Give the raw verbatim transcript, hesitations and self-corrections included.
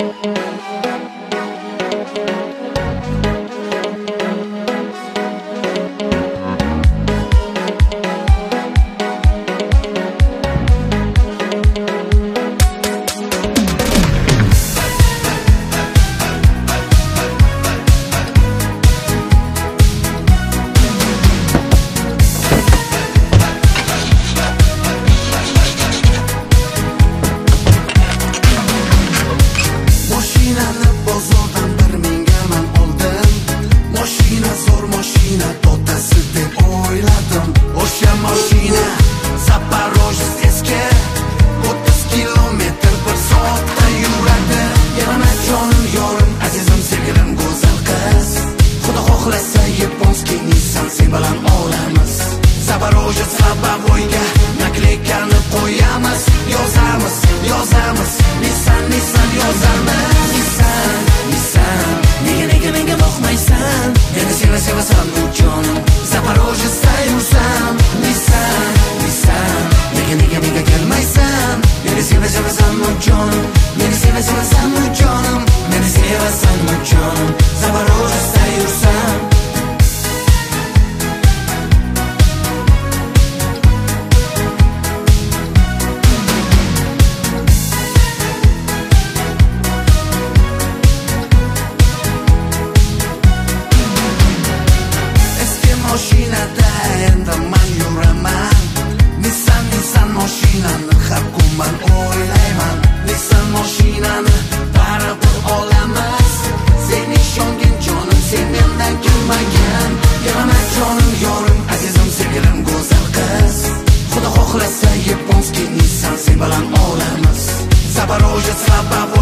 Zaporojets Lobavoyga nakleykanni qo'yamiz, yozamiz, yozamiz, Nissan, Nissan yozamiz. Nissan, Nissan, nega nega menga boqmaysan? Meni seva sevasan bu jonim, Zaporojetsda yursam. Nissan, Nissan, nega nega menga kelmaysan? Meni seva sevasan bu jonim, meni seva sevasan bu jonim, meni sevasan bu jonim, Zaporojetsda yursam. Mashinada endi men yuraman, Nissan, Nissan mashinani har kun men o'ylayman. Nissan mashinani baribir olamiz, sen ishongin jonim, sen mendan kelmagan. Yaraman jonim, yorim, azizim, sevgilim, go'zal qiz. Xudo xohlasa yaponskiy Nissan sen bilan olamiz. Zaporojets Lobavoy